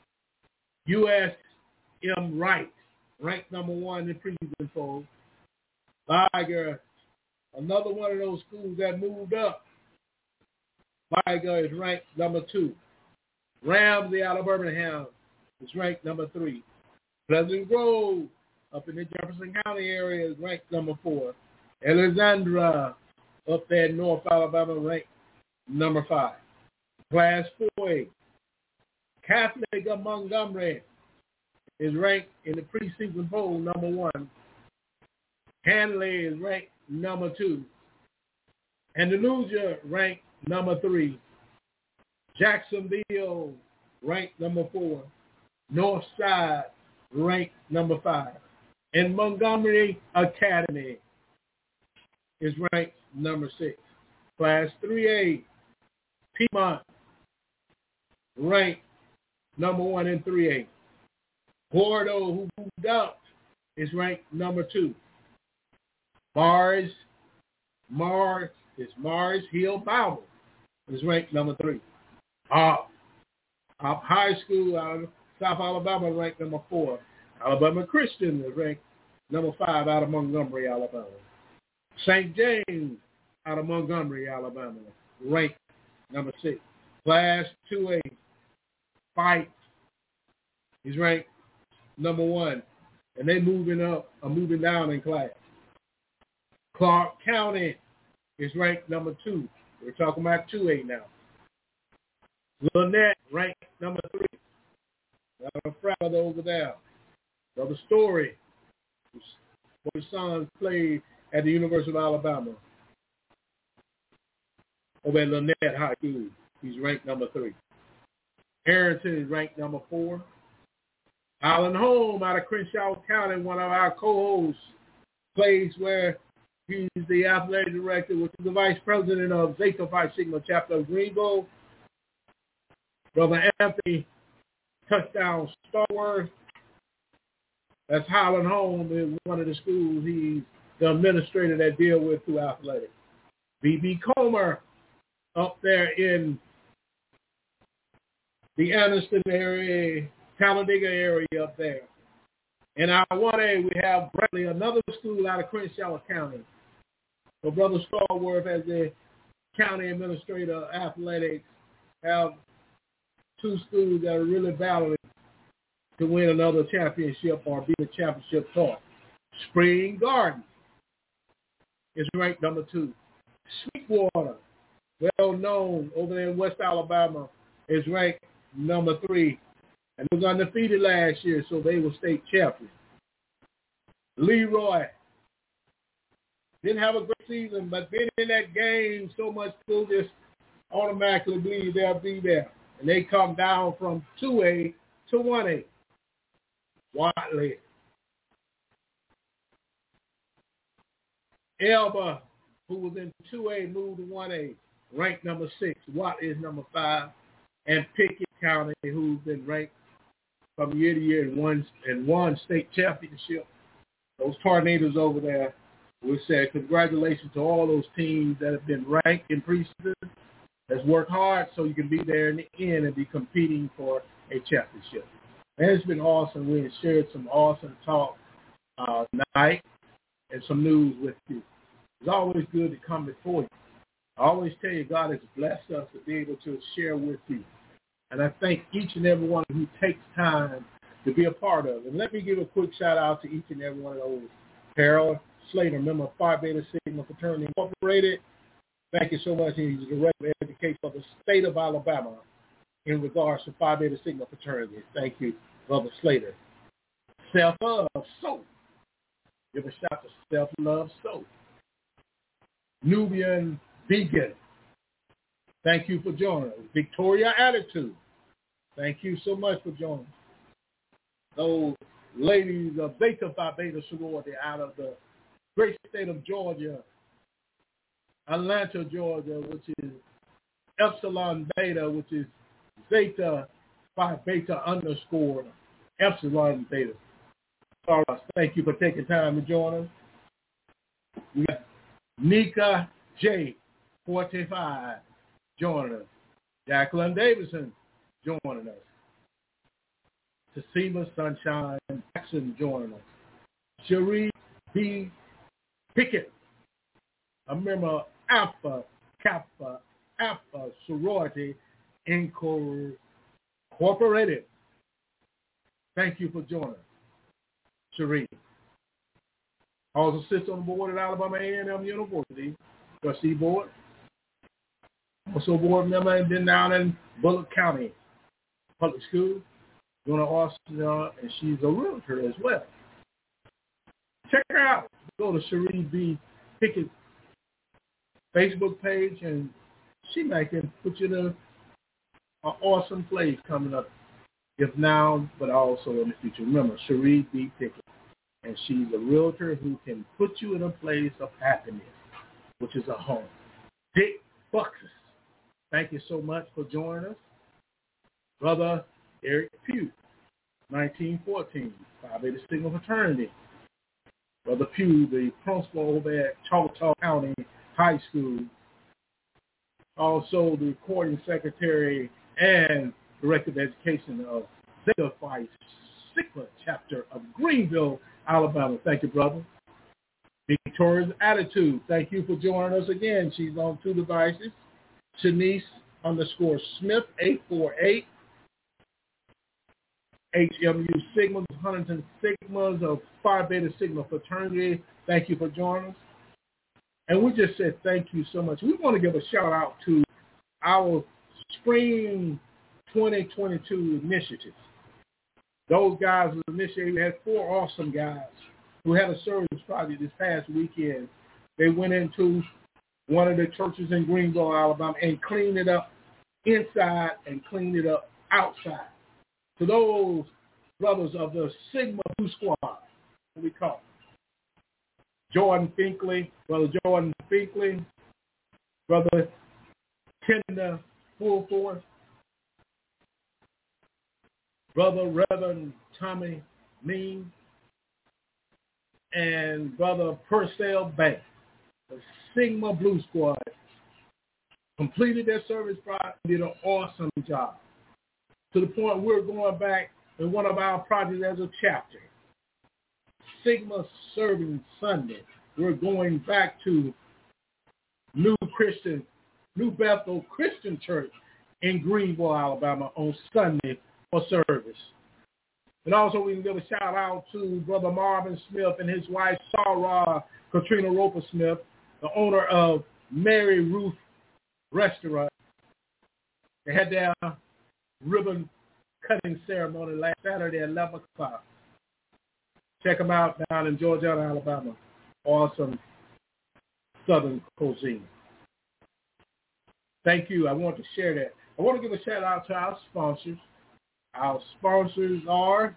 U.S.M. Wright, ranked number 1 in preseason poll. Liger, another one of those schools that moved up. Liger is ranked number 2. Ramsey out of Birmingham is ranked number 3. Pleasant Grove up in the Jefferson County area is ranked number 4. Alexandra up there in North Alabama ranked number 5. Class 4A, Catholic of Montgomery is ranked in the preseason poll number 1. Hanley is ranked number 2. Andalusia ranked number 3. Jacksonville ranked number 4. Northside ranked number 5. And Montgomery Academy is ranked number 6. Class 3A, Piedmont ranked number 1 in 3A. Gordo, who moved up, is ranked number 2. Mars Hill Bible is ranked number 3. High School out of South Alabama ranked number 4. Alabama Christian is ranked number 5 out of Montgomery, Alabama. St. James out of Montgomery, Alabama, ranked number 6. Class 2A, Fife is ranked number 1, and they moving down in class. Clark County is ranked number 2. We're talking about 2A now. Lynette ranked number 3. I'm proud of over there. Brother Story, whose son played at the University of Alabama over at Lynette High School. He's ranked number 3. Harrington is ranked number 4. Alan Holm out of Crenshaw County, one of our co-hosts, plays where he's the athletic director, which is the vice president of Zeta Phi Sigma chapter of Greenville. Brother Anthony Touchdown Starworth. That's Highland Home is one of the schools he's the administrator that deal with through athletics. B.B. Comer up there in the Anniston area, Talladega area up there. In our 1A, we have Bradley, another school out of Crenshaw County. So Brother Starworth, as the county administrator of athletics, have 2 schools that are really battling to win another championship or be the championship talk. Spring Garden is ranked number 2. Sweetwater, well known over there in West Alabama, is ranked number 3. And was undefeated last year, so they were state champions. Leroy didn't have a great season, but being in that game so much, people just automatically believe they'll be there. And they come down from 2A to 1A. Watley. Elba, who was in 2A, moved to 1A, ranked number 6. Watley is number 5. And Pickett County, who's been ranked from year to year and won state championship. Those tornadoes over there, we say congratulations to all those teams that have been ranked in preseason, that's worked hard so you can be there in the end and be competing for a championship. And it's been awesome. We have shared some awesome talk tonight and some news with you. It's always good to come before you. I always tell you, God has blessed us to be able to share with you. And I thank each and every one who takes time to be a part of it. And let me give a quick shout out to each and every one of those. Harold Slater, member of Phi Beta Sigma Fraternity Incorporated. Thank you so much. He's the director of education for the state of Alabama in regards to Phi Beta Sigma Fraternity. Thank you, Brother Slater. Self-Love Soap. Give a shout to Self-Love Soap. Nubian Vegan. Thank you for joining us. Victoria Attitude. Thank you so much for joining us. Those ladies of Beta Phi Beta sorority out of the great state of Georgia, Atlanta, Georgia, which is Epsilon Beta, which is Zeta Phi Beta _ Epsilon Beta. All right, thank you for taking time to join us. We got Nika J. 45 joining us. Jacqueline Davidson joining us. Tassima Sunshine Jackson joining us. Cherie B. Pickett, a member of Alpha Kappa Alpha Sorority Incorporated. Thank you for joining us, Cherie. Also sits on the board at Alabama A&M University, trustee board. Also board member and been down in Bullock County Public School, doing an awesome job, and she's a realtor as well. Check her out. Go to Cherie B. Pickett Facebook page, and she might can put you in an awesome place coming up, if now, but also in the future. Remember, Cherie B. Pickett, and she's a realtor who can put you in a place of happiness, which is a home. Dick Buxus, thank you so much for joining us. Brother Eric Pugh, 1914, Phi Beta Sigma Fraternity. Brother Pugh, the principal over at Choctaw County High School. Also the recording secretary and director of education of Zeta Phi Sigma chapter of Greenville, Alabama. Thank you, brother. Victoria's Attitude, thank you for joining us again. She's on 2 devices. Shanice _ Smith 848. HMU Sigmas, Huntington Sigmas of Phi Beta Sigma fraternity. Thank you for joining us. And we just said thank you so much. We want to give a shout out to our Spring 2022 initiatives. Those guys who initiated, we had 4 awesome guys who had a service project this past weekend. They went into one of the churches in Greenville, Alabama, and cleaned it up inside and cleaned it up outside. To those brothers of the Sigma Blue Squad, what we call Jordan Finkley, Brother Jordan Finkley, Brother Kenda Fullforce, Brother Reverend Tommy Mean, and Brother Purcell Banks. The Sigma Blue Squad completed their service project, did an awesome job. To the point we're going back in one of our projects as a chapter. Sigma Serving Sunday. We're going back to New Bethel Christian Church in Greenville, Alabama on Sunday for service. And also we can give a shout out to Brother Marvin Smith and his wife Sarah Katrina Roper Smith, the owner of Mary Ruth Restaurant. They had their ribbon cutting ceremony last Saturday at 11 o'clock. Check them out down in Georgia, Alabama. Awesome Southern cuisine. Thank you. I want to share that. I want to give a shout out to our sponsors. Our sponsors are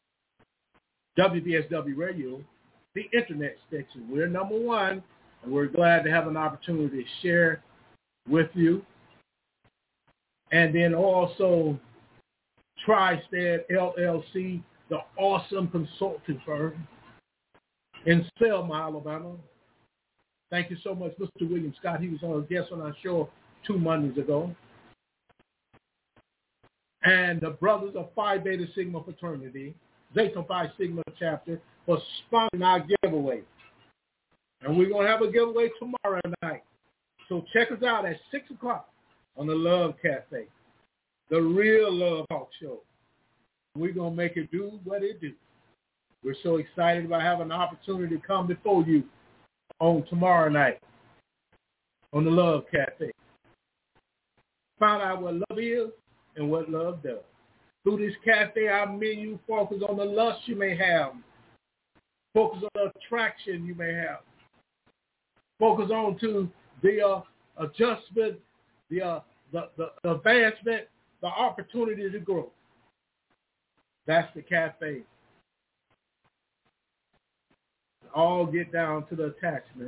WBSW Radio, the internet station. We're number one, and we're glad to have an opportunity to share with you. And then also TriState LLC, the awesome consulting firm in Selma, Alabama. Thank you so much, Mr. William Scott. He was on a guest on our show 2 Mondays ago. And the Brothers of Phi Beta Sigma Fraternity, Zeta Phi Sigma chapter, for sponsoring our giveaway. And we're going to have a giveaway tomorrow night. So check us out at 6 o'clock on the Love Cafe, the real Love Talk Show. We're going to make it do what it do. We're so excited about having the opportunity to come before you on tomorrow night on the Love Cafe. Find out what love is and what love does. Through this cafe, our menu focus on the lust you may have, focus on the attraction you may have, focus on to the adjustment, the advancement, the opportunity to grow. That's the cafe. All get down to the attachment,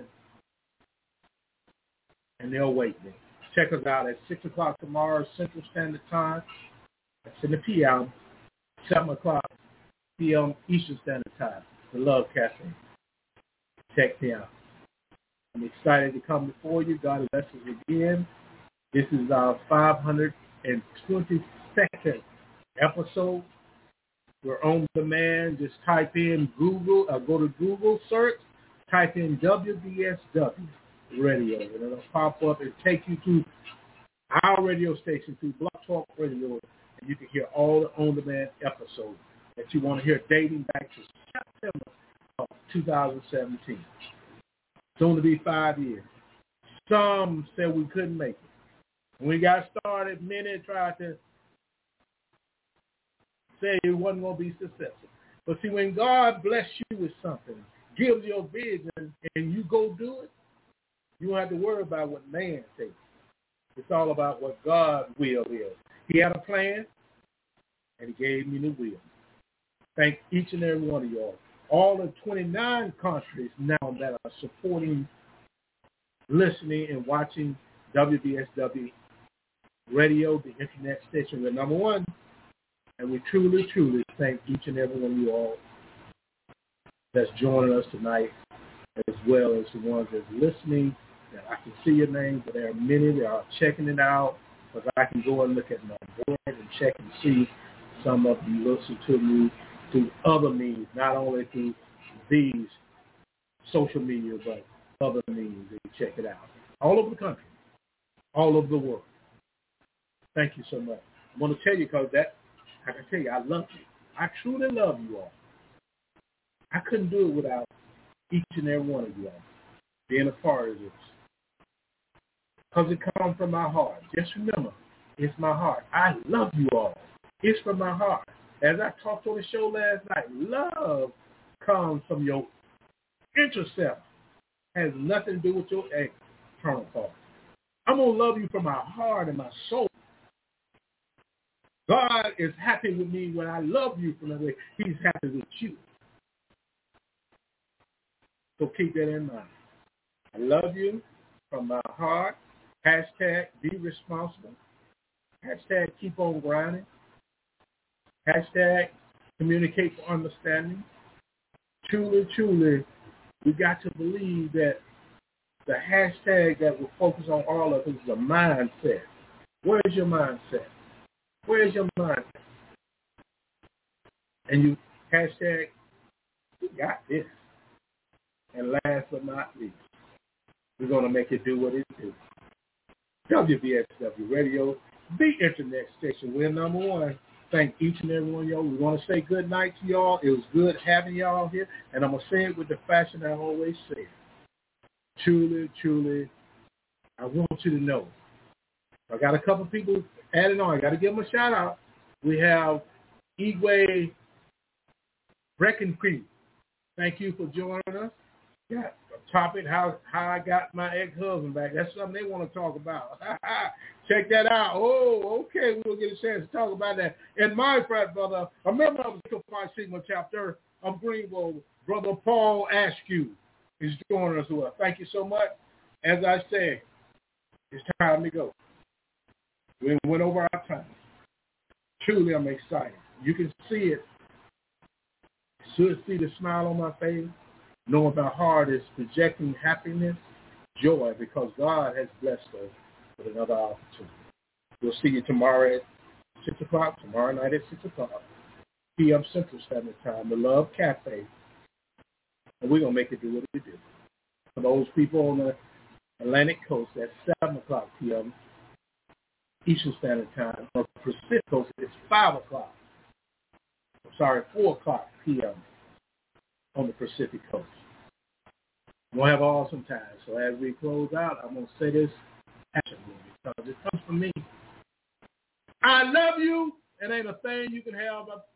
and they'll wait me. Check us out at 6 o'clock tomorrow, Central Standard Time. That's in the p.m., 7 o'clock p.m. Eastern Standard Time, the Love Cafe. Check me out. I'm excited to come before you. God bless us again. This is our 522nd episode. We're on demand. Just type in Google, go to Google search, type in WBSW Radio, and it'll pop up and take you to our radio station, through Block Talk Radio, and you can hear all the on-demand episodes that you want to hear dating back to September of 2017. Soon to be 5 years. Some said we couldn't make it. When we got started, many tried to say it wasn't going to be successful. But see, when God bless you with something, gives you a vision, and you go do it, you don't have to worry about what man thinks. It's all about what God's will is. He had a plan, and he gave me the will. Thank each and every one of y'all. All the 29 countries now that are supporting, listening, and watching WBSW Radio, the internet station, we're number one. And we truly, truly thank each and every one of you all that's joining us tonight, as well as the ones that's listening. That I can see your names, but there are many that are checking it out, because I can go and look at my board and check and see some of you listen to me through other means, not only through these social media, but other means that you check it out. All over the country, all over the world. Thank you so much. I want to tell you, because that, I can tell you, I love you. I truly love you all. I couldn't do it without each and every one of you all being a part of this. Because it comes from my heart. Just remember, it's my heart. I love you all. It's from my heart. As I talked on the show last night, love comes from your intercept. Has nothing to do with your external part. I'm going to love you from my heart and my soul. God is happy with me when I love you from the way he's happy with you. So keep that in mind. I love you from my heart. Hashtag be responsible. Hashtag keep on grinding. Hashtag communicate for understanding. Truly, truly, we got to believe that the hashtag that will focus on all of us is a mindset. Where is your mindset? Where is your mindset? And you hashtag, we got this. And last but not least, we're going to make it do what it do. WBSW Radio, the internet station. We're number one. Thank each and every one of y'all. We want to say good night to y'all. It was good having y'all here. And I'm going to say it with the fashion I always say it. Truly, truly, I want you to know. I got a couple people added on. I got to give them a shout out. We have Igwe Breckencrief. Thank you for joining us. Yeah, a topic, how I got my ex-husband back. That's something they want to talk about. Check that out. Oh, okay, we'll get a chance to talk about that. And my friend, brother, a member of the Phi Sigma chapter of Greenville, Brother Paul Askew, is joining us well. Thank you so much. As I said, it's time to go. We went over our time. Truly, I'm excited. You can see it. Should see the smile on my face. Knowing my heart is projecting happiness, joy, because God has blessed us with another opportunity. We'll see you tomorrow at 6 o'clock, tomorrow night at 6 o'clock, p.m. Central Standard Time, the Love Cafe. And we're going to make it do what we do. For those people on the Atlantic Coast, at 7 o'clock p.m. Eastern Standard Time. On the Pacific Coast, it's 4 o'clock p.m. on the Pacific Coast. We're going to have an awesome time. So as we close out, I'm going to say this passionately because it comes from me. I love you, and ain't a thing you can have